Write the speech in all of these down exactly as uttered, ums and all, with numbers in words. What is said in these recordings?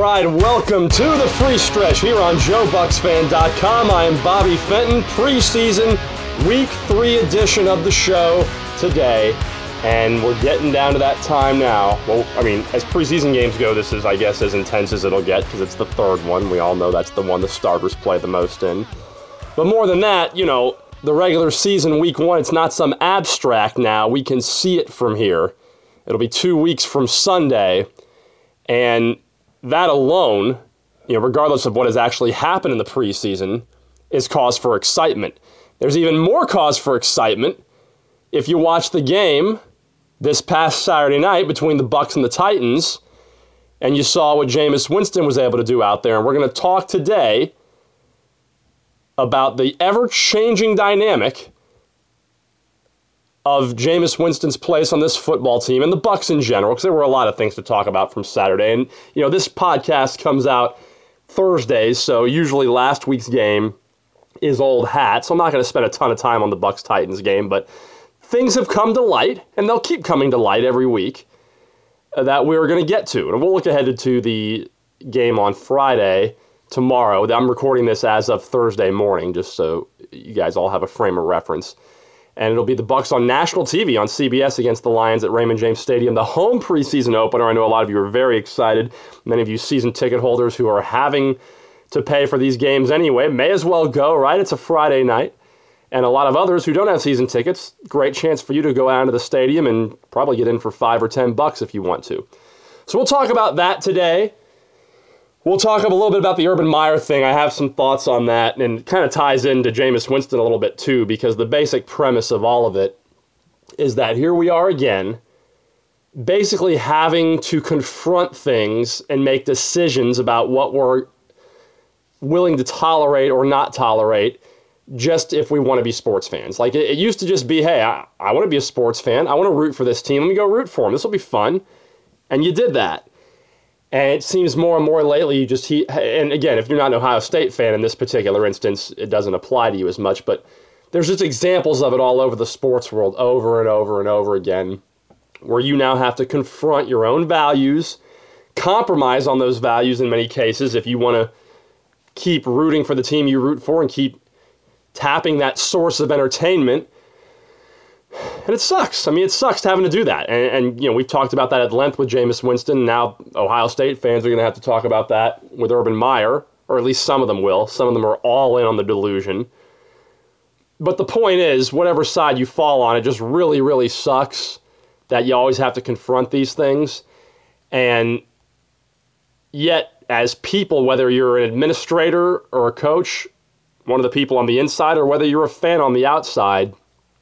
right, welcome to the free stretch here on Joe Bucks Fan dot com. I am Bobby Fenton, preseason week three edition of the show today, and we're getting down to that time now. Well, I mean, as preseason games go, this is, I guess, as intense as it'll get because it's the third one. We all know that's the one the starters play the most in. But more than that, you know, the regular season week one, it's not some abstract now. We can see it from here. It'll be two weeks from Sunday, and that alone, you know, regardless of what has actually happened in the preseason, is cause for excitement. There's even more cause for excitement if you watch the game this past Saturday night between the Bucks and the Titans, and you saw what Jameis Winston was able to do out there. And we're going to talk today about the ever-changing dynamic of Jameis Winston's place on this football team and the Bucks in general, because there were a lot of things to talk about from Saturday. And, you know, this podcast comes out Thursdays, so usually last week's game is old hat, so I'm not going to spend a ton of time on the Bucks-Titans game, but things have come to light, and they'll keep coming to light every week, uh, that we're going to get to. And we'll look ahead to the game on Friday, tomorrow. I'm recording this as of Thursday morning, just so you guys all have a frame of reference. And it'll be the Bucks on national T V on C B S against the Lions at Raymond James Stadium, the home preseason opener. I know a lot of you are very excited. Many of you season ticket holders who are having to pay for these games anyway may as well go, right? It's a Friday night. And a lot of others who don't have season tickets, great chance for you to go out to the stadium and probably get in for five or ten bucks if you want to. So we'll talk about that today. We'll talk a little bit about the Urban Meyer thing. I have some thoughts on that, and it kind of ties into Jameis Winston a little bit too, because the basic premise of all of it is that here we are again, basically having to confront things and make decisions about what we're willing to tolerate or not tolerate, just if we want to be sports fans. Like, it, it used to just be, hey, I, I want to be a sports fan. I want to root for this team. Let me go root for them. This will be fun. And you did that. And it seems more and more lately, you just, he, and again, if you're not an Ohio State fan in this particular instance, it doesn't apply to you as much, but there's just examples of it all over the sports world over and over and over again, where you now have to confront your own values, compromise on those values in many cases if you want to keep rooting for the team you root for and keep tapping that source of entertainment. And it sucks. I mean, it sucks having to do that. And, and, you know, we've talked about that at length with Jameis Winston. Now Ohio State fans are going to have to talk about that with Urban Meyer, or at least some of them will. Some of them are all in on the delusion. But the point is, whatever side you fall on, it just really, really sucks that you always have to confront these things. And yet, as people, whether you're an administrator or a coach, one of the people on the inside, or whether you're a fan on the outside,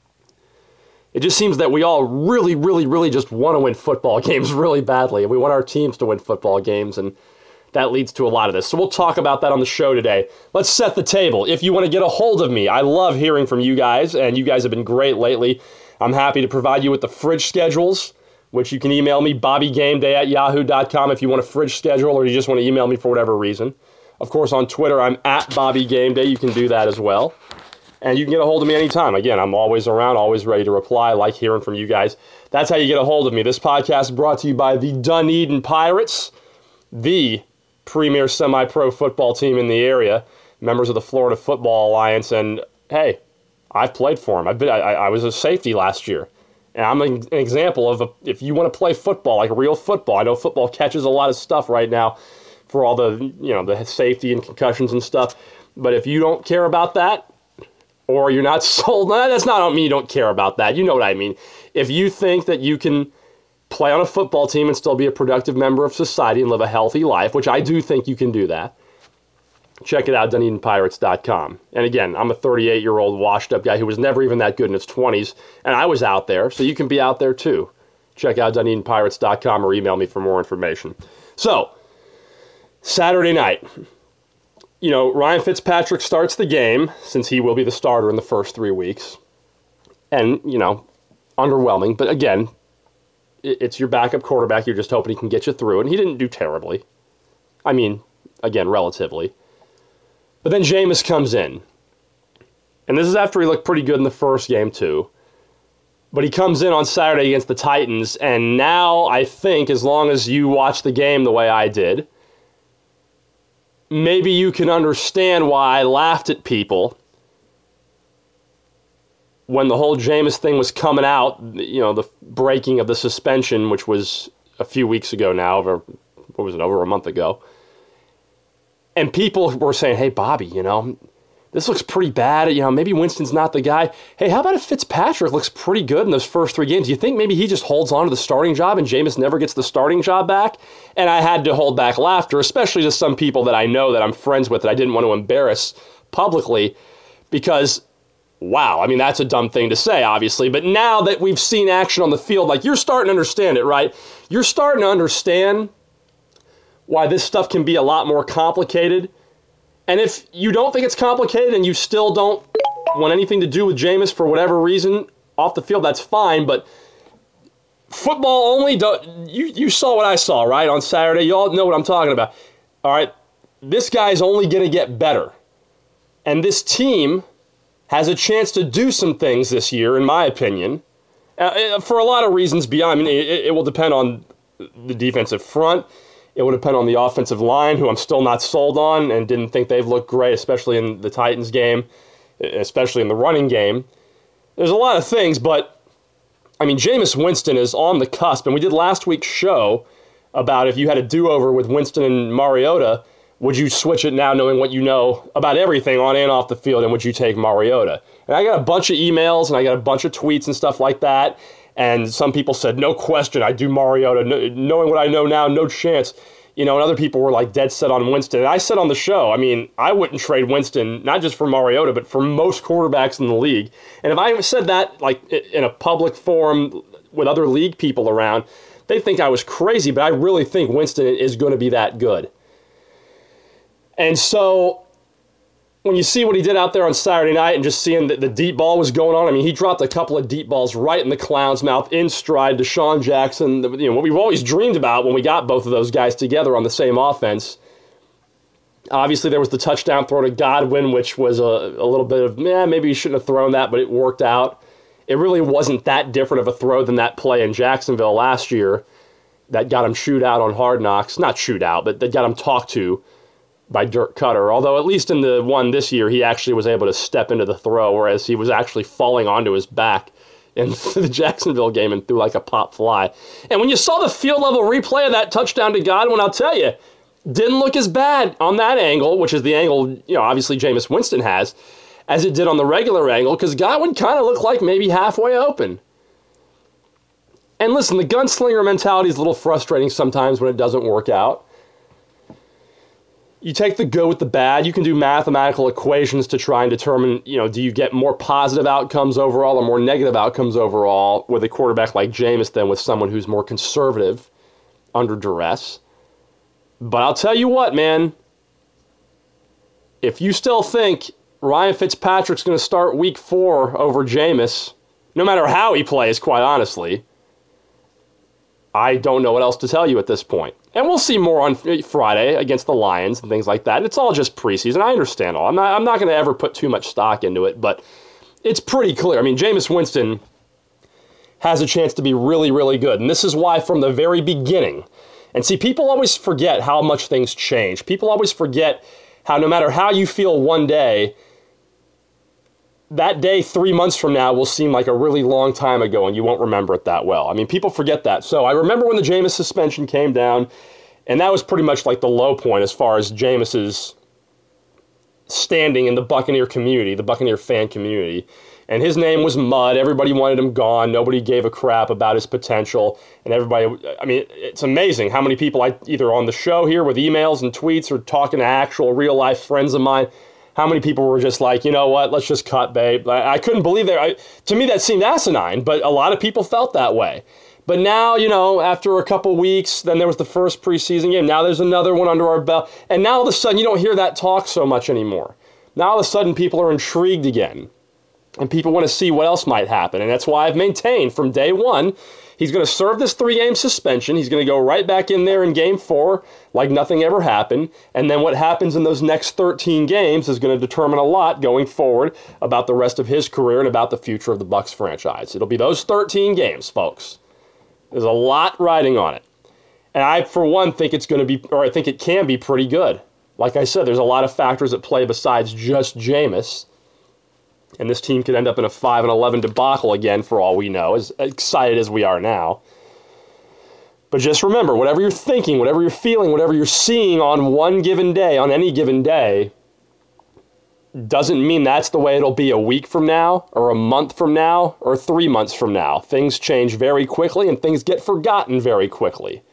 it just seems that we all really, really, really just want to win football games really badly. And we want our teams to win football games, and that leads to a lot of this. So we'll talk about that on the show today. Let's set the table. If you want to get a hold of me, I love hearing from you guys, and you guys have been great lately. I'm happy to provide you with the fridge schedules, which you can email me, bobby game day at yahoo dot com, if you want a fridge schedule or you just want to email me for whatever reason. Of course, on Twitter, I'm at Bobby Game Day. You can do that as well. And you can get a hold of me anytime. Again, I'm always around, always ready to reply. I like hearing from you guys. That's how you get a hold of me. This podcast is brought to you by the Dunedin Pirates, the premier semi-pro football team in the area, members of the Florida Football Alliance. And, hey, I've played for them. I've been, I, I was a safety last year. And I'm an, an example of a, if you want to play football, like real football. I know football catches a lot of stuff right now for all the, you know, the safety and concussions and stuff. But if you don't care about that, or you're not sold, that's not, I don't mean you don't care about that. You know what I mean. If you think that you can play on a football team and still be a productive member of society and live a healthy life, which I do think you can do that, check it out, dunedin pirates dot com. And again, I'm a thirty-eight-year-old washed-up guy who was never even that good in his twenties, and I was out there, so you can be out there too. Check out dunedin pirates dot com or email me for more information. So, Saturday night. You know, Ryan Fitzpatrick starts the game, since he will be the starter in the first three weeks. And, you know, underwhelming. But again, it's your backup quarterback. You're just hoping he can get you through. And he didn't do terribly. I mean, again, relatively. But then Jameis comes in. And this is after he looked pretty good in the first game, too. But he comes in on Saturday against the Titans. And now, I think, as long as you watch the game the way I did, maybe you can understand why I laughed at people when the whole Jameis thing was coming out, you know, the breaking of the suspension, which was a few weeks ago now, over, what was it, over a month ago. And people were saying, hey, Bobby, you know, this looks pretty bad. You know, maybe Winston's not the guy. Hey, how about if Fitzpatrick looks pretty good in those first three games? Do you think maybe he just holds on to the starting job and Jameis never gets the starting job back? And I had to hold back laughter, especially to some people that I know that I'm friends with that I didn't want to embarrass publicly because, wow, I mean, that's a dumb thing to say, obviously. But now that we've seen action on the field, like, you're starting to understand it, right? You're starting to understand why this stuff can be a lot more complicated. And if you don't think it's complicated and you still don't want anything to do with Jameis for whatever reason off the field, that's fine. But football only, do, you, you saw what I saw, right, on Saturday. You all know what I'm talking about. All right, this guy's only going to get better. And this team has a chance to do some things this year, in my opinion, uh, for a lot of reasons beyond. I mean, it, it will depend on the defensive front. It would depend on the offensive line, who I'm still not sold on and didn't think they've looked great, especially in the Titans game, especially in the running game. There's a lot of things, but, I mean, Jameis Winston is on the cusp. And we did last week's show about if you had a do-over with Winston and Mariota, would you switch it now knowing what you know about everything on and off the field, and would you take Mariota? And I got a bunch of emails, and I got a bunch of tweets and stuff like that. And some people said, no question, I do Mariota. No, knowing what I know now, no chance. You know, and other people were like dead set on Winston. And I said on the show, I mean, I wouldn't trade Winston, not just for Mariota, but for most quarterbacks in the league. And if I said that like in a public forum with other league people around, they think I was crazy, but I really think Winston is going to be that good. And so when you see what he did out there on Saturday night and just seeing that the deep ball was going on, I mean, he dropped a couple of deep balls right in the clown's mouth in stride. Deshaun Jackson, you know, what we've always dreamed about when we got both of those guys together on the same offense. Obviously, there was the touchdown throw to Godwin, which was a, a little bit of, eh, maybe he shouldn't have thrown that, but it worked out. It really wasn't that different of a throw than that play in Jacksonville last year that got him chewed out on Hard Knocks. Not chewed out, but that got him talked to by Dirk Cutter, although at least in the one this year, he actually was able to step into the throw, whereas he was actually falling onto his back in the Jacksonville game and threw like a pop fly. And when you saw the field level replay of that touchdown to Godwin, I'll tell you, didn't look as bad on that angle, which is the angle, you know, obviously Jameis Winston has, as it did on the regular angle, because Godwin kind of looked like maybe halfway open. And listen, the gunslinger mentality is a little frustrating sometimes when it doesn't work out. You take the good with the bad. You can do mathematical equations to try and determine, you know, do you get more positive outcomes overall or more negative outcomes overall with a quarterback like Jameis than with someone who's more conservative under duress. But I'll tell you what, man, if you still think Ryan Fitzpatrick's going to start week four over Jameis, no matter how he plays, quite honestly, I don't know what else to tell you at this point. And we'll see more on Friday against the Lions and things like that. It's all just preseason. I understand all. I'm not, I'm not going to ever put too much stock into it, but it's pretty clear. I mean, Jameis Winston has a chance to be really, really good. And this is why from the very beginning, and see, people always forget how much things change. People always forget how no matter how you feel one day, that day three months from now will seem like a really long time ago and you won't remember it that well. I mean, people forget that. So I remember when the Jameis suspension came down, and that was pretty much like the low point as far as Jameis's standing in the Buccaneer community, the Buccaneer fan community. And his name was mud. Everybody wanted him gone. Nobody gave a crap about his potential. And everybody, I mean, it's amazing how many people I either on the show here with emails and tweets or talking to actual real life friends of mine, how many people were just like, you know what, let's just cut bait. I, I couldn't believe that. I, to me, that seemed asinine, but a lot of people felt that way. But now, you know, after a couple weeks, then there was the first preseason game. Now there's another one under our belt. And now all of a sudden, you don't hear that talk so much anymore. Now all of a sudden, people are intrigued again. And people want to see what else might happen. And that's why I've maintained from day one, he's going to serve this three-game suspension. He's going to go right back in there in game four like nothing ever happened. And then what happens in those next thirteen games is going to determine a lot going forward about the rest of his career and about the future of the Bucs franchise. It'll be those thirteen games, folks. There's a lot riding on it. And I, for one, think it's going to be, or I think it can be pretty good. like I said, there's a lot of factors at play besides just Jameis. And this team could end up in a five and eleven debacle again for all we know, as excited as we are now. But just remember, whatever you're thinking, whatever you're feeling, whatever you're seeing on one given day, on any given day, doesn't mean that's the way it'll be a week from now, or a month from now, or three months from now. Things change very quickly, and things get forgotten very quickly.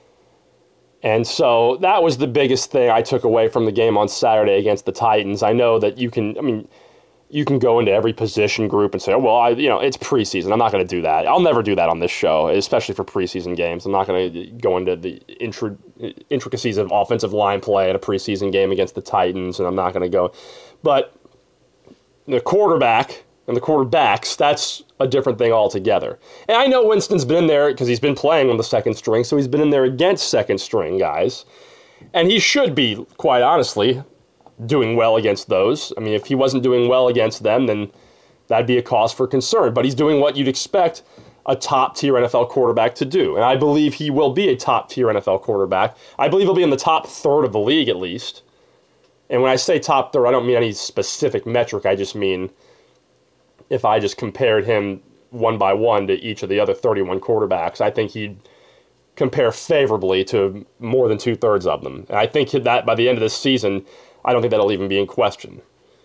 And so that was the biggest thing I took away from the game on Saturday against the Titans. I know that you can, I mean, you can go into every position group and say, oh, well, I, you know, it's preseason. I'm not going to do that. I'll never do that on this show, especially for preseason games. I'm not going to go into the intri- intricacies of offensive line play in a preseason game against the Titans, and I'm not going to go. But the quarterback and the quarterbacks, that's a different thing altogether. And I know Winston's been in there because he's been playing on the second string, so he's been in there against second string guys. And he should be, quite honestly, doing well against those. I mean, if he wasn't doing well against them, then that'd be a cause for concern. But he's doing what you'd expect a top-tier N F L quarterback to do. And I believe he will be a top-tier N F L quarterback. I believe he'll be in the top third of the league, at least. And when I say top third, I don't mean any specific metric. I just mean if I just compared him one by one to each of the other thirty-one quarterbacks, I think he'd compare favorably to more than two-thirds of them. And I think that by the end of this season, I don't think that'll even be in question.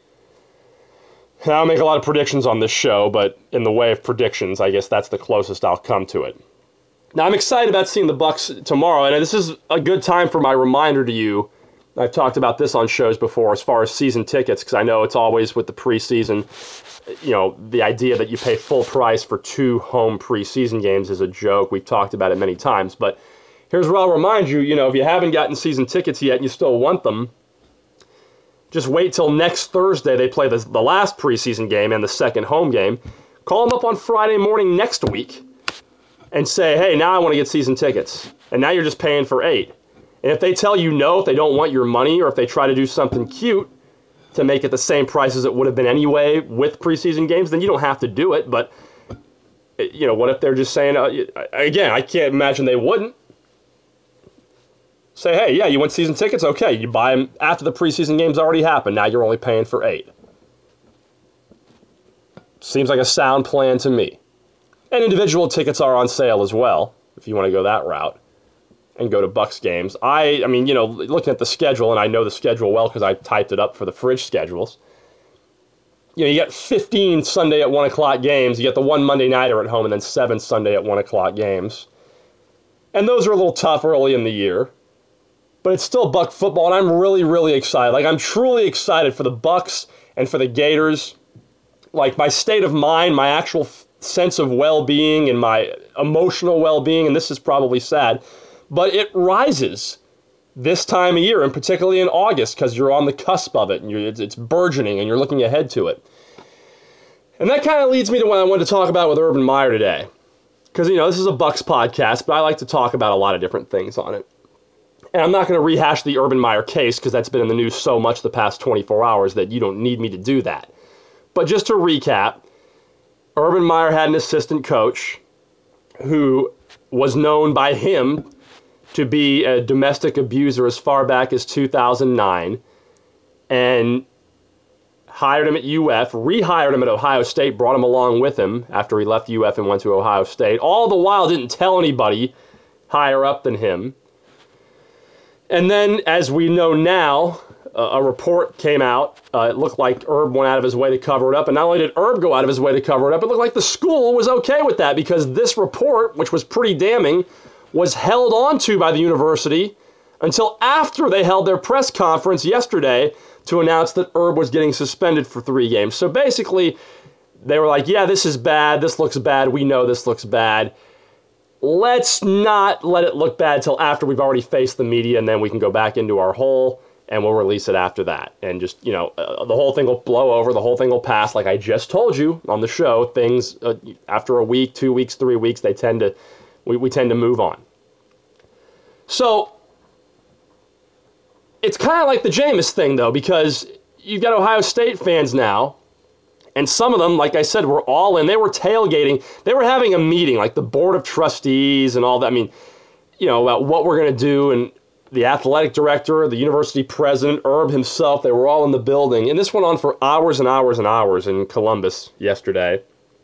And I don't make a lot of predictions on this show, but in the way of predictions, I guess that's the closest I'll come to it. Now, I'm excited about seeing the Bucks tomorrow, and this is a good time for my reminder to you. I've talked about this on shows before as far as season tickets, because I know it's always with the preseason, you know, the idea that you pay full price for two home preseason games is a joke. We've talked about it many times, but here's what I'll remind you, you know, if you haven't gotten season tickets yet and you still want them, just wait till next Thursday they play the, the last preseason game and the second home game. Call them up on Friday morning next week and say, hey, now I want to get season tickets. And now you're just paying for eight. And if they tell you no, if they don't want your money, or if they try to do something cute to make it the same price as it would have been anyway with preseason games, then you don't have to do it. But, you know, what if they're just saying, uh, again, I can't imagine they wouldn't. Say, hey, yeah, you want season tickets? Okay, you buy them after the preseason games already happened. Now you're only paying for eight. Seems like a sound plan to me. And individual tickets are on sale as well, if you want to go that route and go to Bucks games. I, I mean, you know, looking at the schedule, and I know the schedule well because I typed it up for the fridge schedules. You know, you get fifteen Sunday at one o'clock games. You get the one Monday nighter at home, and then seven Sunday at one o'clock games. And those are a little tough early in the year. But it's still Buck football, and I'm really, really excited. Like, I'm truly excited for the Bucks and for the Gators. Like, my state of mind, my actual f- sense of well-being and my emotional well-being, and this is probably sad, but it rises this time of year, and particularly in August, because you're on the cusp of it, and you're, it's, it's burgeoning, and you're looking ahead to it. And that kind of leads me to what I wanted to talk about with Urban Meyer today. Because, you know, this is a Bucks podcast, but I like to talk about a lot of different things on it. And I'm not going to rehash the Urban Meyer case because that's been in the news so much the past twenty-four hours that you don't need me to do that. But just to recap, Urban Meyer had an assistant coach who was known by him to be a domestic abuser as far back as two thousand nine, and hired him at U F, rehired him at Ohio State, brought him along with him after he left U F and went to Ohio State. All the while didn't tell anybody higher up than him. And then, as we know now, uh, a report came out. Uh, it looked like Herb went out of his way to cover it up. And not only did Herb go out of his way to cover it up, it looked like the school was okay with that because this report, which was pretty damning, was held onto by the university until after they held their press conference yesterday to announce that Herb was getting suspended for three games. So basically, they were like, yeah, this is bad. This looks bad. We know this looks bad. Let's not let it look bad till after we've already faced the media, and then we can go back into our hole, and we'll release it after that. And just, you know, uh, the whole thing will blow over, the whole thing will pass. Like I just told you on the show, things, uh, after a week, two weeks, three weeks, they tend to, we, we tend to move on. So, it's kind of like the Jameis thing, though, because you've got Ohio State fans now, and some of them, like I said, were all in. They were tailgating. They were having a meeting, like the board of trustees and all that. I mean, you know, about what we're going to do. And the athletic director, the university president, Herb himself, they were all in the building. And this went on for hours and hours and hours in Columbus yesterday.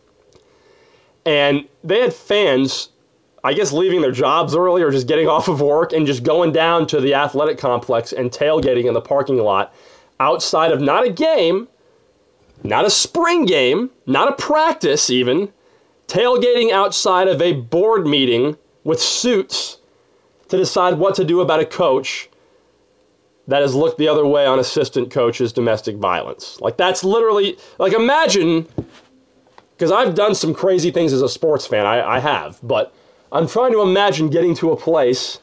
And they had fans, I guess, leaving their jobs early or just getting off of work and just going down to the athletic complex and tailgating in the parking lot outside of not a game, not a spring game, not a practice even, tailgating outside of a board meeting with suits to decide what to do about a coach that has looked the other way on assistant coaches' domestic violence. Like, that's literally, like, imagine, because I've done some crazy things as a sports fan, I, I have, but I'm trying to imagine getting to a place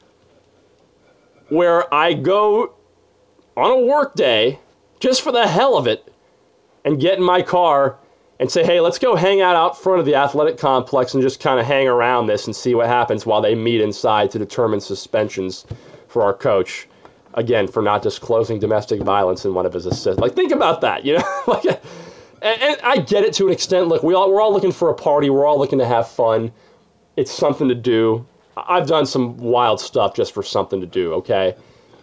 where I go on a work day, just for the hell of it, and get in my car and say, hey, let's go hang out out front of the athletic complex and just kind of hang around this and see what happens while they meet inside to determine suspensions for our coach, again, for not disclosing domestic violence in one of his assists. Like, think about that, you know? like, and, and I get it to an extent. Look, we all, we're all looking for a party. We're all looking to have fun. It's something to do. I've done some wild stuff just for something to do, okay?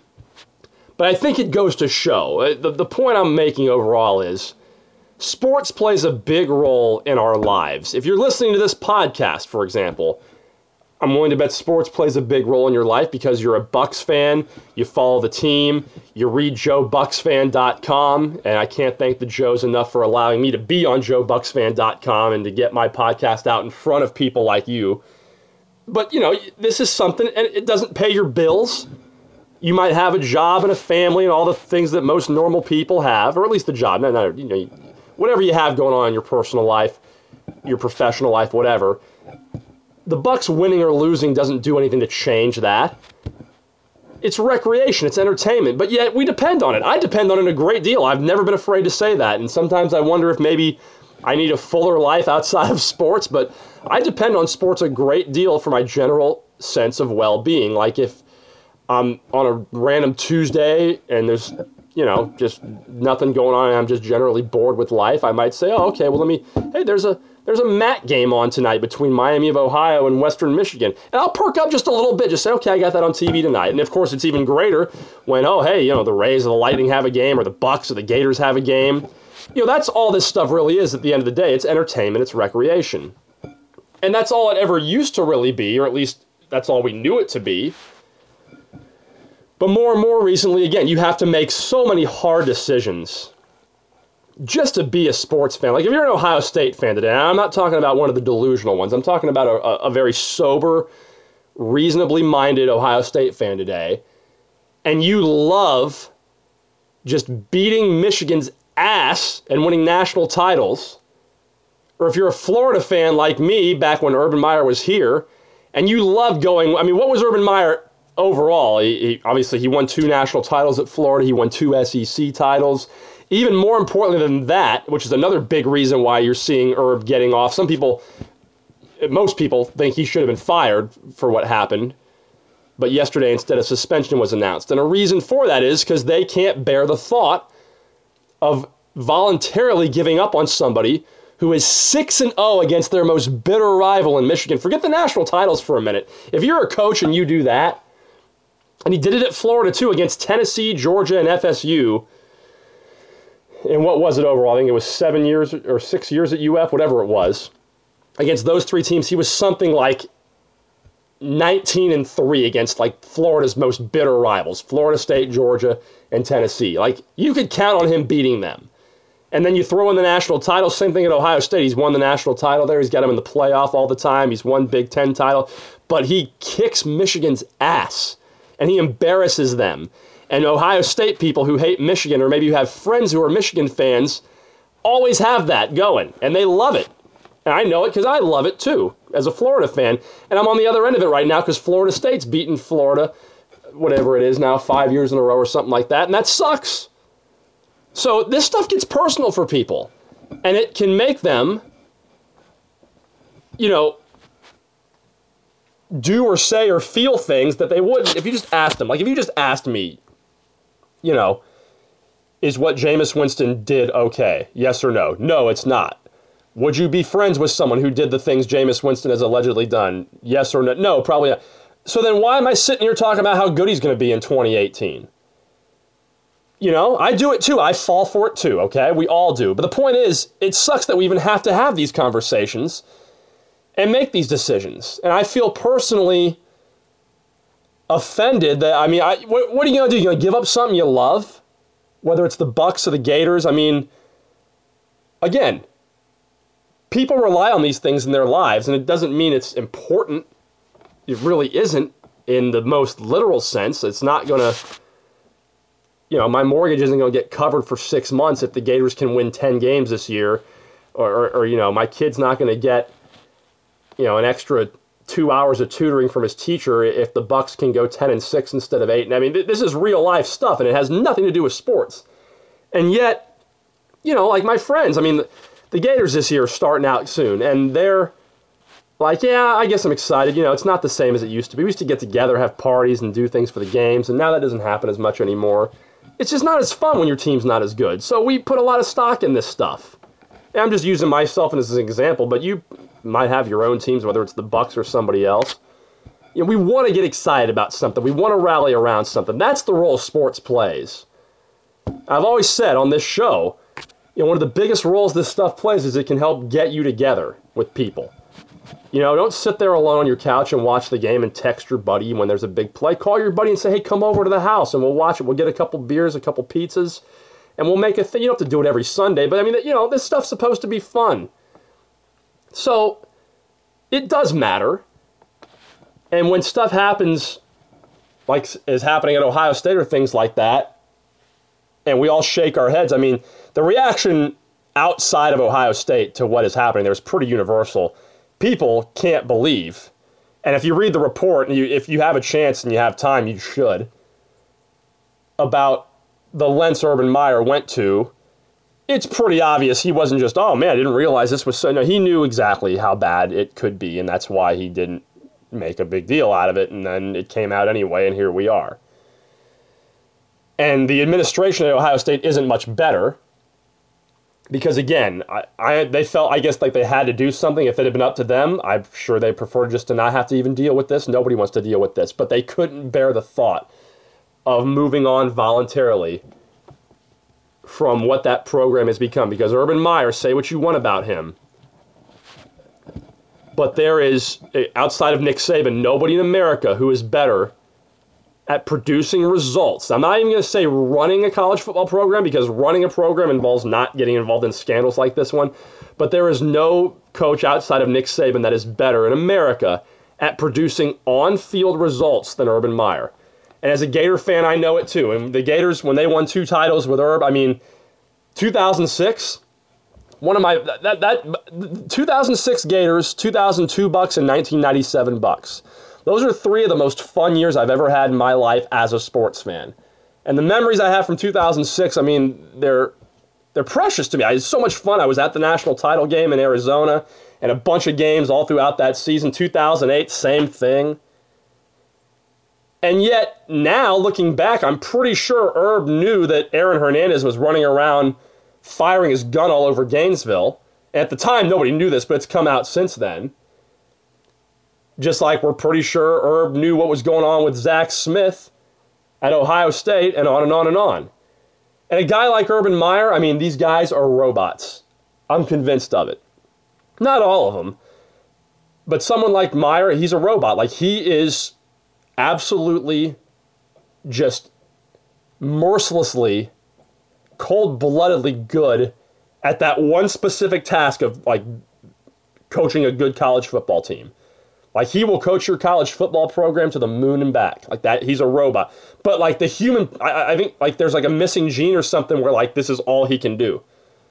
But I think it goes to show. The, the point I'm making overall is sports plays a big role in our lives. If you're listening to this podcast, for example, I'm willing to bet sports plays a big role in your life because you're a Bucks fan, you follow the team, you read Joe Bucks Fan dot com, and I can't thank the Joes enough for allowing me to be on Joe Bucks Fan dot com and to get my podcast out in front of people like you. But, you know, this is something, and it doesn't pay your bills. You might have a job and a family and all the things that most normal people have, or at least a job. No, no, you know, whatever you have going on in your personal life, your professional life, whatever. The Bucks winning or losing doesn't do anything to change that. It's recreation, it's entertainment, but yet we depend on it. I depend on it a great deal. I've never been afraid to say that, and sometimes I wonder if maybe I need a fuller life outside of sports, but I depend on sports a great deal for my general sense of well-being. Like if I'm on a random Tuesday and there's, you know, just nothing going on and I'm just generally bored with life, I might say, oh, okay, well, let me, hey, there's a there's a M A C game on tonight between Miami of Ohio and Western Michigan. And I'll perk up just a little bit, just say, okay, I got that on T V tonight. And of course, it's even greater when, oh, hey, you know, the Rays or the Lightning have a game, or the Bucks or the Gators have a game. You know, that's all this stuff really is at the end of the day. It's entertainment, it's recreation. And that's all it ever used to really be, or at least that's all we knew it to be. But more and more recently, again, you have to make so many hard decisions just to be a sports fan. Like if you're an Ohio State fan today, and I'm not talking about one of the delusional ones, I'm talking about a, a very sober, reasonably minded Ohio State fan today, and you love just beating Michigan's ass and winning national titles, or if you're a Florida fan like me back when Urban Meyer was here, and you love going, I mean, what was Urban Meyer overall? He, he, obviously, he won two national titles at Florida. He won two S E C titles. Even more importantly than that, which is another big reason why you're seeing Herb getting off. Some people, most people think he should have been fired for what happened. But yesterday, instead, a suspension was announced. And a reason for that is because they can't bear the thought of voluntarily giving up on somebody who is six and oh against their most bitter rival in Michigan. Forget the national titles for a minute. If you're a coach and you do that, and he did it at Florida too, against Tennessee, Georgia, and F S U, and what was it overall? I think it was seven years or six years at U F, whatever it was. Against those three teams, he was something like nineteen and three against like Florida's most bitter rivals, Florida State, Georgia, and Tennessee. Like, you could count on him beating them. And then you throw in the national title, same thing at Ohio State. He's won the national title there. He's got him in the playoff all the time. He's won Big Ten title. But he kicks Michigan's ass, and he embarrasses them. And Ohio State people who hate Michigan, or maybe you have friends who are Michigan fans, always have that going, and they love it. And I know it because I love it too, as a Florida fan. And I'm on the other end of it right now because Florida State's beaten Florida, whatever it is now, five years in a row or something like that, and that sucks. So this stuff gets personal for people, and it can make them, you know, do or say or feel things that they wouldn't if you just asked them. Like if you just asked me, you know, is what Jameis Winston did okay? Yes or no? No, it's not. Would you be friends with someone who did the things Jameis Winston has allegedly done? Yes or no? No, probably not. So then why am I sitting here talking about how good he's going to be in twenty eighteen? You know, I do it too. I fall for it too, okay? We all do. But the point is, it sucks that we even have to have these conversations and make these decisions. And I feel personally offended that, I mean, I, what, what are you going to do? You're going to give up something you love? Whether it's the Bucks or the Gators? I mean, again, people rely on these things in their lives, and it doesn't mean it's important. It really isn't in the most literal sense. It's not going to, you know, my mortgage isn't going to get covered for six months if the Gators can win ten games this year. Or, or, or you know, my kid's not going to get, you know, an extra two hours of tutoring from his teacher if the Bucks can go ten and six instead of eight. And I mean, th- this is real life stuff, and it has nothing to do with sports. And yet, you know, like my friends, I mean, the, the Gators this year are starting out soon, and they're like, yeah, I guess I'm excited. You know, it's not the same as it used to be. We used to get together, have parties, and do things for the games, and now that doesn't happen as much anymore. It's just not as fun when your team's not as good. So we put a lot of stock in this stuff. And I'm just using myself as an example, but you might have your own teams, whether it's the Bucks or somebody else. You know, we want to get excited about something. We want to rally around something. That's the role sports plays. I've always said on this show, you know, one of the biggest roles this stuff plays is it can help get you together with people. You know, don't sit there alone on your couch and watch the game and text your buddy when there's a big play. Call your buddy and say, hey, come over to the house and we'll watch it. We'll get a couple beers, a couple pizzas, and we'll make a thing. You don't have to do it every Sunday, but I mean, you know, this stuff's supposed to be fun. So it does matter. And when stuff happens, like is happening at Ohio State or things like that, and we all shake our heads, I mean, the reaction outside of Ohio State to what is happening there is pretty universal. People can't believe, and if you read the report, and you, if you have a chance and you have time, you should, about the lengths Urban Meyer went to, it's pretty obvious he wasn't just, oh man, I didn't realize this was so, no, he knew exactly how bad it could be, and that's why he didn't make a big deal out of it, and then it came out anyway, and here we are. And the administration at Ohio State isn't much better, because again, I, I they felt, I guess, like they had to do something. If it had been up to them, I'm sure they prefer just to not have to even deal with this. Nobody wants to deal with this. But they couldn't bear the thought of moving on voluntarily from what that program has become. Because Urban Meyer, say what you want about him, but there is, outside of Nick Saban, nobody in America who is better at producing results. I'm not even going to say running a college football program, because running a program involves not getting involved in scandals like this one. But there is no coach outside of Nick Saban that is better in America at producing on-field results than Urban Meyer. And as a Gator fan, I know it too. And the Gators, when they won two titles with Urb, I mean, two thousand six, one of my, that, that two thousand six Gators, two thousand two Bucks, and nineteen ninety-seven Bucks. Those are three of the most fun years I've ever had in my life as a sports fan. And the memories I have from two thousand six, I mean, they're they're precious to me. I had so much fun. I was at the national title game in Arizona and a bunch of games all throughout that season. two thousand eight, same thing. And yet, now, looking back, I'm pretty sure Herb knew that Aaron Hernandez was running around firing his gun all over Gainesville. At the time, nobody knew this, but it's come out since then. Just like we're pretty sure Herb knew what was going on with Zach Smith at Ohio State, and on and on and on. And a guy like Urban Meyer, I mean, these guys are robots. I'm convinced of it. Not all of them. But someone like Meyer, he's a robot. Like, he is absolutely just mercilessly, cold-bloodedly good at that one specific task of, like, coaching a good college football team. Like, he will coach your college football program to the moon and back. Like that, he's a robot. But, like, the human, I, I think, like, there's, like, a missing gene or something where, like, this is all he can do.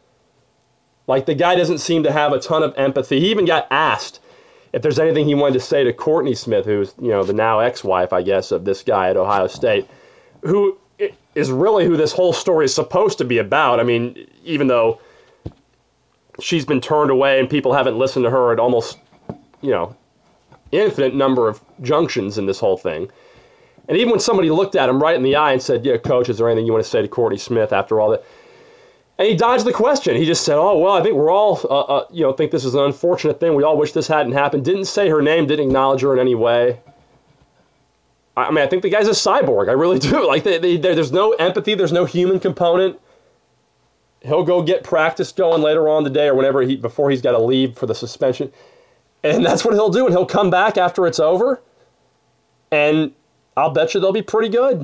Like, the guy doesn't seem to have a ton of empathy. He even got asked if there's anything he wanted to say to Courtney Smith, who's, you know, the now ex-wife, I guess, of this guy at Ohio State, who is really who this whole story is supposed to be about. I mean, even though she's been turned away and people haven't listened to her at almost, you know, infinite number of junctions in this whole thing. And even when somebody looked at him right in the eye and said, yeah, coach, is there anything you want to say to Courtney Smith after all that? And he dodged the question. He just said, oh, well, I think we're all, uh, uh, you know, think this is an unfortunate thing. We all wish this hadn't happened. Didn't say her name, didn't acknowledge her in any way. I mean, I think the guy's a cyborg. I really do. Like, they, they, there's no empathy. There's no human component. He'll go get practice going later on today or whenever he before he's got to leave for the suspension. And that's what he'll do. And he'll come back after it's over. And I'll bet you they'll be pretty good.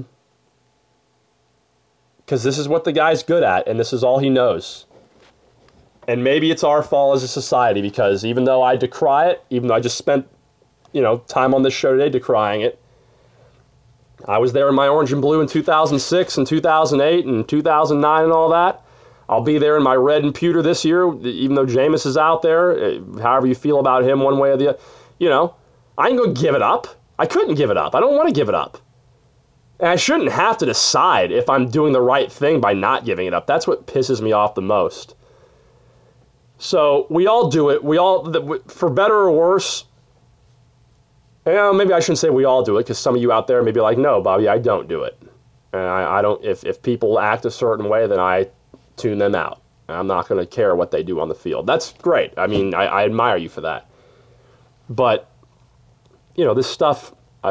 Because this is what the guy's good at. And this is all he knows. And maybe it's our fault as a society. Because even though I decry it, even though I just spent, you know, time on this show today decrying it, I was there in my orange and blue in two thousand six and two thousand eight and two thousand nine and all that. I'll be there in my red and pewter this year, even though Jameis is out there. However you feel about him one way or the other. You know, I ain't going to give it up. I couldn't give it up. I don't want to give it up. And I shouldn't have to decide if I'm doing the right thing by not giving it up. That's what pisses me off the most. So we all do it. We all, for better or worse, you know, maybe I shouldn't say we all do it because some of you out there may be like, no, Bobby, I don't do it. And I, I don't, if, if people act a certain way, then I tune them out. I'm not going to care what they do on the field. That's great. I mean, I, I admire you for that. But, you know, this stuff, I,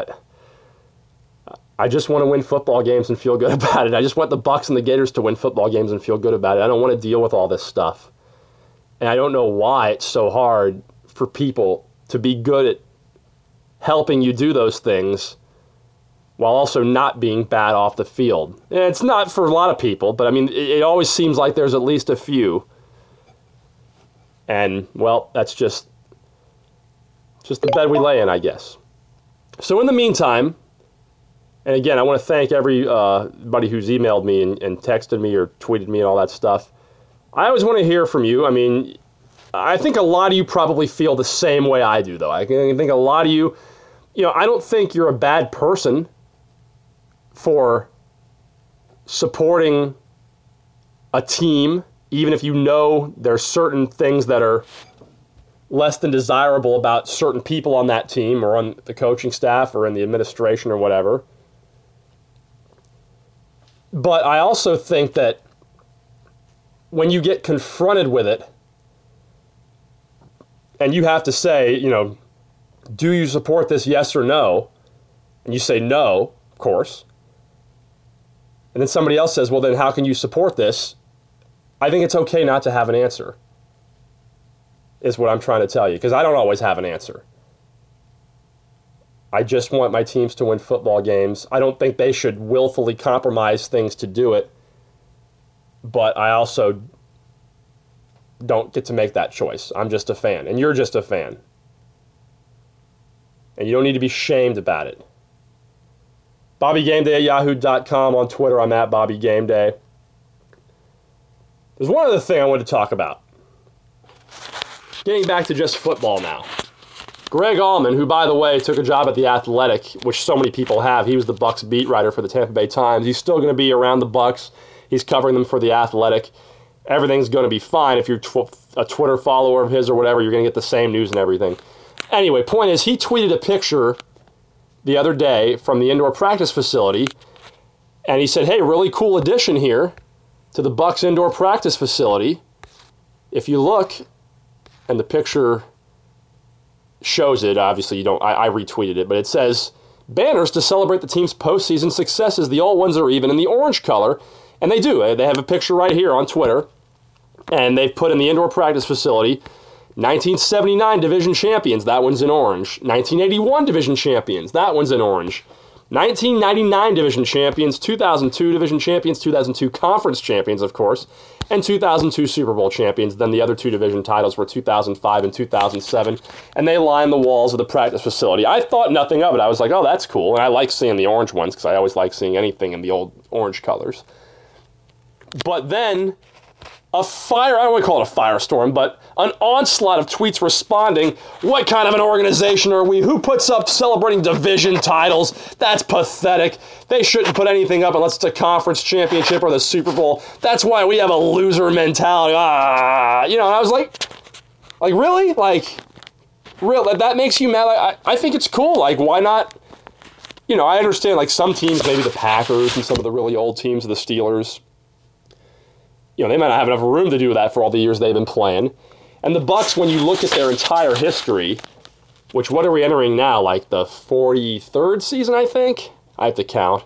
I just want to win football games and feel good about it. I just want the Bucs and the Gators to win football games and feel good about it. I don't want to deal with all this stuff. And I don't know why it's so hard for people to be good at helping you do those things while also not being bad off the field. And it's not for a lot of people, but I mean, it, it always seems like there's at least a few. And, well, that's just, just the bed we lay in, I guess. So in the meantime, and again, I want to thank everybody uh, who's emailed me and, and texted me or tweeted me and all that stuff. I always want to hear from you. I mean, I think a lot of you probably feel the same way I do, though. I think a lot of you, you know, I don't think you're a bad person for supporting a team, even if you know there's certain things that are less than desirable about certain people on that team or on the coaching staff or in the administration or whatever. But I also think that when you get confronted with it and you have to say, you know, do you support this, yes or no? And you say no, of course. And then somebody else says, well, then how can you support this? I think it's okay not to have an answer, is what I'm trying to tell you, because I don't always have an answer. I just want my teams to win football games. I don't think they should willfully compromise things to do it, but I also don't get to make that choice. I'm just a fan, and you're just a fan. And you don't need to be shamed about it. Bobby Game Day at yahoo dot com. On Twitter, I'm at Bobby Game Day. There's one other thing I wanted to talk about. Getting back to just football now. Greg Allman, who, by the way, took a job at The Athletic, which so many people have. He was the Bucs beat writer for the Tampa Bay Times. He's still going to be around the Bucs. He's covering them for The Athletic. Everything's going to be fine. If you're tw- a Twitter follower of his or whatever, you're going to get the same news and everything. Anyway, point is, he tweeted a picture the other day from the indoor practice facility, and he said, hey, really cool addition here to the Bucs indoor practice facility. If you look, and the picture shows it, obviously you don't, I, I retweeted it, but it says, banners to celebrate the team's postseason successes. The old ones are even in the orange color, and they do. They have a picture right here on Twitter, and they've put in the indoor practice facility, nineteen seventy-nine division champions, that one's in orange. nineteen eighty-one division champions, that one's in orange. nineteen ninety-nine division champions, two thousand two division champions, two thousand two conference champions, of course, and two thousand two Super Bowl champions. Then the other two division titles were two thousand five and two thousand seven, and they line the walls of the practice facility. I thought nothing of it. I was like, oh, that's cool, and I like seeing the orange ones because I always like seeing anything in the old orange colors. But then a fire, I don't want to call it a firestorm, but an onslaught of tweets responding, what kind of an organization are we? Who puts up celebrating division titles? That's pathetic. They shouldn't put anything up unless it's a conference championship or the Super Bowl. That's why we have a loser mentality. Ah, you know, and I was like, like, really? Like, real? That makes you mad? Like, I, I think it's cool. Like, why not? You know, I understand, like, some teams, maybe the Packers and some of the really old teams, the Steelers, you know, they might not have enough room to do that for all the years they've been playing. And the Bucs, when you look at their entire history, which what are we entering now? Like the forty-third season, I think? I have to count.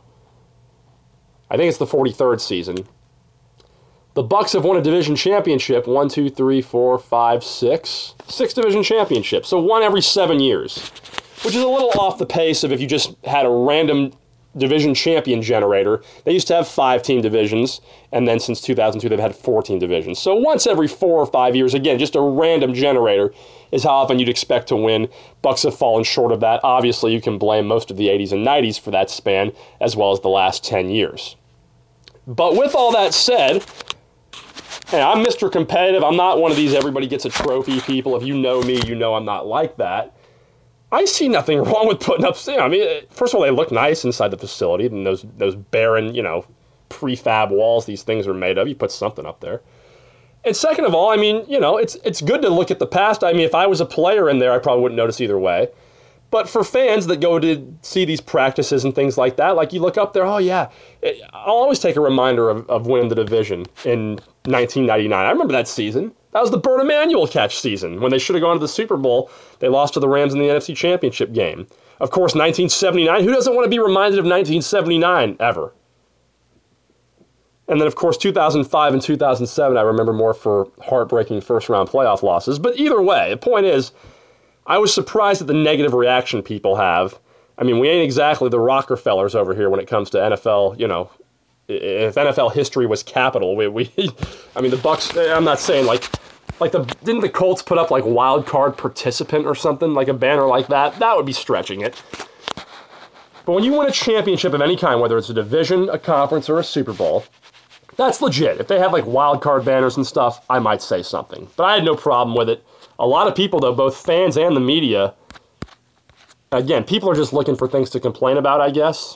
I think it's the forty-third season. The Bucks have won a division championship. One, two, three, four, five, six. Six division championships. So one every seven years, which is a little off the pace of if you just had a random division champion generator. They used to have five-team divisions, and then since two thousand two, they've had fourteen divisions. So once every four or five years, again, just a random generator is how often you'd expect to win. Bucks have fallen short of that. Obviously, you can blame most of the eighties and nineties for that span, as well as the last ten years. But with all that said, hey, I'm Mister Competitive. I'm not one of these everybody gets a trophy people. If you know me, you know I'm not like that. I see nothing wrong with putting up, I mean, first of all, they look nice inside the facility, and those those barren, you know, prefab walls these things are made of, you put something up there. And second of all, I mean, you know, it's it's good to look at the past. I mean, if I was a player in there, I probably wouldn't notice either way. But for fans that go to see these practices and things like that, like you look up there, oh yeah, I'll always take a reminder of, of winning the division in nineteen ninety-nine. I remember that season. That was the Burt Emanuel catch season when they should have gone to the Super Bowl. They lost to the Rams in the N F C Championship game. Of course, nineteen seventy-nine. Who doesn't want to be reminded of nineteen seventy-nine ever? And then, of course, two thousand five and two thousand seven, I remember more for heartbreaking first-round playoff losses. But either way, the point is, I was surprised at the negative reaction people have. I mean, we ain't exactly the Rockefellers over here when it comes to N F L, you know, if N F L history was capital, we, we I mean, the Bucks, I'm not saying like, like the, didn't the Colts put up like wild card participant or something, like a banner like that? That would be stretching it. But when you win a championship of any kind, whether it's a division, a conference, or a Super Bowl, that's legit. If they have like wild card banners and stuff, I might say something. But I had no problem with it. A lot of people, though, both fans and the media, again, people are just looking for things to complain about, I guess.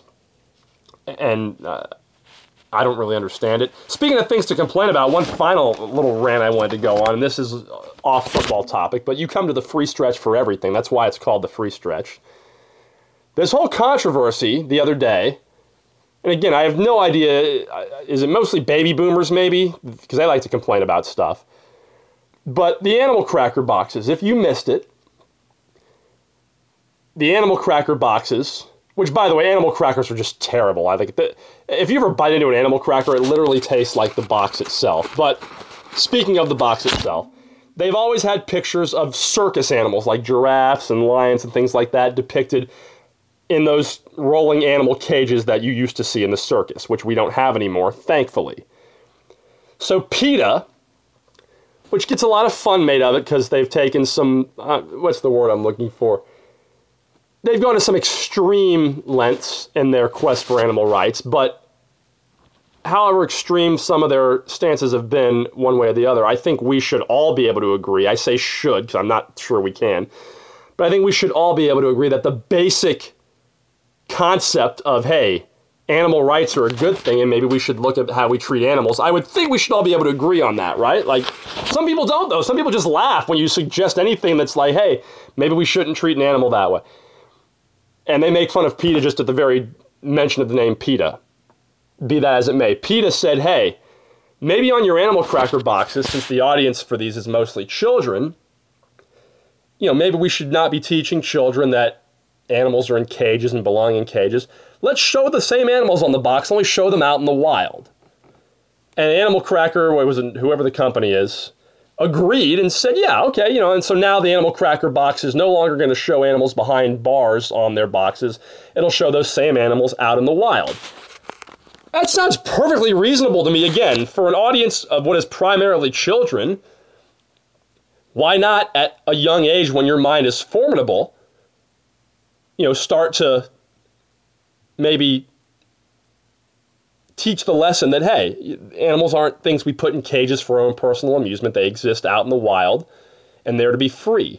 And uh, I don't really understand it. Speaking of things to complain about, one final little rant I wanted to go on, and this is off football topic, but you come to the free stretch for everything. That's why it's called the free stretch. This whole controversy the other day, and again, I have no idea, is it mostly baby boomers maybe? Because they like to complain about stuff. But the animal cracker boxes, if you missed it, the animal cracker boxes, which, by the way, animal crackers are just terrible. I think that if you ever bite into an animal cracker, it literally tastes like the box itself. But speaking of the box itself, they've always had pictures of circus animals like giraffes and lions and things like that depicted in those rolling animal cages that you used to see in the circus, which we don't have anymore, thankfully. So PETA, which gets a lot of fun made of it because they've taken some, uh, what's the word I'm looking for? They've gone to some extreme lengths in their quest for animal rights, but however extreme some of their stances have been one way or the other, I think we should all be able to agree. I say should because I'm not sure we can, but I think we should all be able to agree that the basic concept of, hey, animal rights are a good thing and maybe we should look at how we treat animals, I would think we should all be able to agree on that, right? Like, some people don't, though. Some people just laugh when you suggest anything that's like, hey, maybe we shouldn't treat an animal that way. And they make fun of PETA just at the very mention of the name PETA. Be that as it may. PETA said, hey, maybe on your animal cracker boxes, since the audience for these is mostly children, you know, maybe we should not be teaching children that animals are in cages and belong in cages. Let's show the same animals on the box, only show them out in the wild. And Animal Cracker, what was it, whoever the company is, agreed and said, yeah, okay, you know, and so now the Animal Cracker box is no longer going to show animals behind bars on their boxes. It'll show those same animals out in the wild. That sounds perfectly reasonable to me. Again, for an audience of what is primarily children, why not at a young age when your mind is formidable, you know, start to maybe teach the lesson that, hey, animals aren't things we put in cages for our own personal amusement. They exist out in the wild, and they're to be free.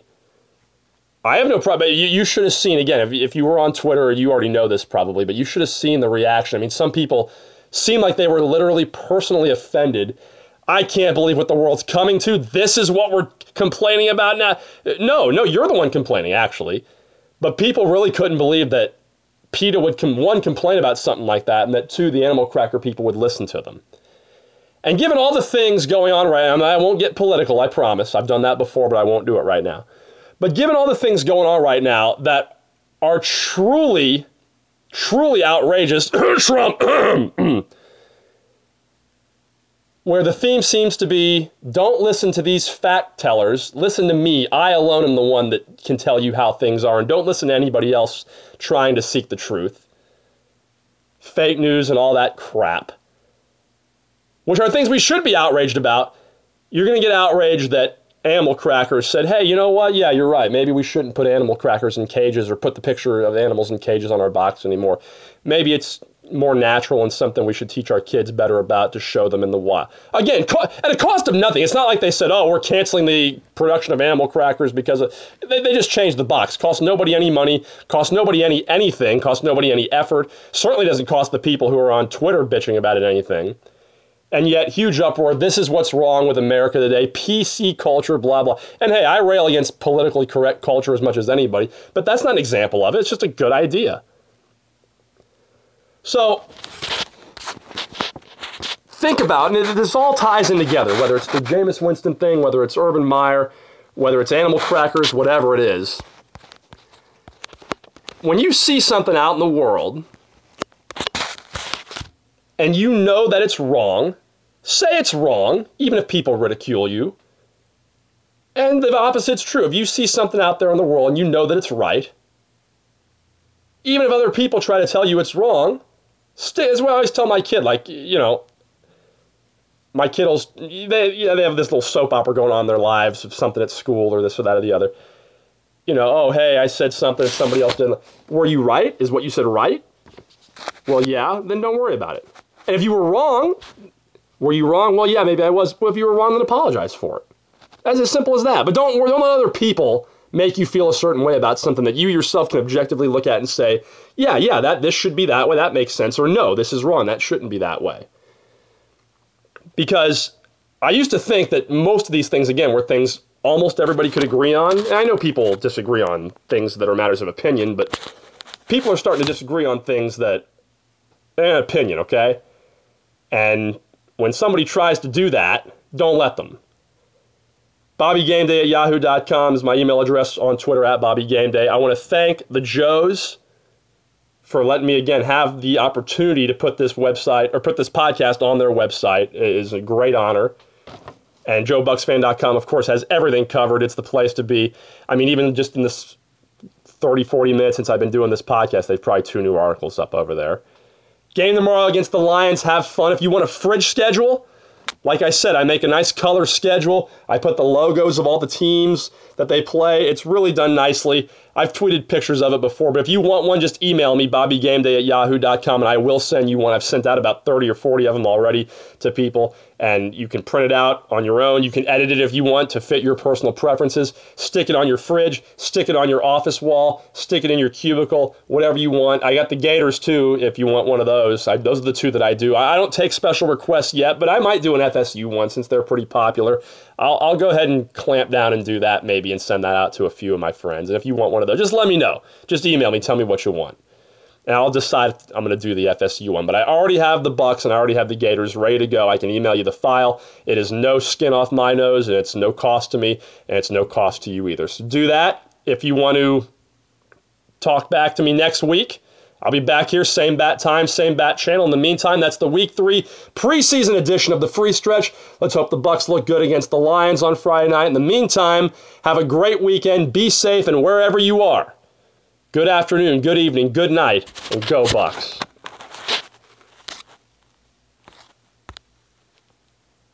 I have no problem. You, you should have seen, again, if, if you were on Twitter, you already know this probably, but you should have seen the reaction. I mean, some people seem like they were literally personally offended. I can't believe what the world's coming to. This is what we're complaining about now. No, no, you're the one complaining, actually. But people really couldn't believe that PETA would, com- one, complain about something like that, and that, two, the animal cracker people would listen to them. And given all the things going on right now, I won't get political, I promise. I've done that before, but I won't do it right now. But given all the things going on right now that are truly, truly outrageous, Trump, where the theme seems to be, don't listen to these fact tellers, listen to me. I alone am the one that can tell you how things are, and don't listen to anybody else trying to seek the truth. Fake news and all that crap, which are things we should be outraged about. You're going to get outraged that Animal Crackers said, hey, you know what? Yeah, you're right. Maybe we shouldn't put animal crackers in cages or put the picture of animals in cages on our box anymore. Maybe it's more natural and something we should teach our kids better about to show them in the wild. Again, at a cost of nothing. It's not like they said, oh, we're canceling the production of animal crackers because of, they, they just changed the box. Cost nobody any money, cost nobody any anything, cost nobody any effort. Certainly doesn't cost the people who are on Twitter bitching about it anything. And yet, huge uproar. This is what's wrong with America today. P C culture, blah, blah. And hey, I rail against politically correct culture as much as anybody, but that's not an example of it. It's just a good idea. So, think about it. And this all ties in together, whether it's the Jameis Winston thing, whether it's Urban Meyer, whether it's animal crackers, whatever it is. When you see something out in the world, and you know that it's wrong, say it's wrong, even if people ridicule you. And the opposite's true. If you see something out there in the world and you know that it's right, even if other people try to tell you it's wrong, stay, as well, I always tell my kid, like, you know, my kiddos, they, you know, they have this little soap opera going on in their lives of something at school or this or that or the other. You know, oh, hey, I said something, somebody else didn't. Were you right? Is what you said right? Well, yeah, then don't worry about it. And if you were wrong, were you wrong? Well, yeah, maybe I was. Well, if you were wrong, then apologize for it. That's as simple as that. But don't, don't let other people make you feel a certain way about something that you yourself can objectively look at and say, yeah, yeah, that this should be that way, that makes sense, or no, this is wrong, that shouldn't be that way. Because I used to think that most of these things, again, were things almost everybody could agree on. And I know people disagree on things that are matters of opinion, but people are starting to disagree on things that, eh, opinion, okay? And when somebody tries to do that, don't let them. Bobby Game Day at yahoo dot com is my email address, on Twitter at Bobby Game Day. I want to thank the Joes for letting me, again, have the opportunity to put this website, or put this podcast on their website. It is a great honor. And Joe Bucks Fan dot com, of course, has everything covered. It's the place to be. I mean, even just in this thirty, forty minutes since I've been doing this podcast, they've probably two new articles up over there. Game tomorrow against the Lions. Have fun. If you want a fridge schedule, like I said, I make a nice color schedule. I put the logos of all the teams that they play. It's really done nicely. I've tweeted pictures of it before, but if you want one, just email me, Bobby Game Day at yahoo dot com, and I will send you one. I've sent out about thirty or forty of them already to people, and you can print it out on your own. You can edit it if you want to fit your personal preferences. Stick it on your fridge, stick it on your office wall, stick it in your cubicle, whatever you want. I got the Gators, too, if you want one of those. I, those are the two that I do. I, I don't take special requests yet, but I might do an F S U one since they're pretty popular. I'll, I'll go ahead and clamp down and do that maybe and send that out to a few of my friends. And if you want one of those, just let me know. Just email me. Tell me what you want. And I'll decide if I'm going to do the F S U one. But I already have the Bucks and I already have the Gators ready to go. I can email you the file. It is no skin off my nose, and it's no cost to me, and it's no cost to you either. So do that. If you want to talk back to me next week, I'll be back here, same bat time, same bat channel. In the meantime, that's the week three preseason edition of the Free Stretch. Let's hope the Bucks look good against the Lions on Friday night. In the meantime, have a great weekend. Be safe, and wherever you are, good afternoon, good evening, good night, and go Bucks.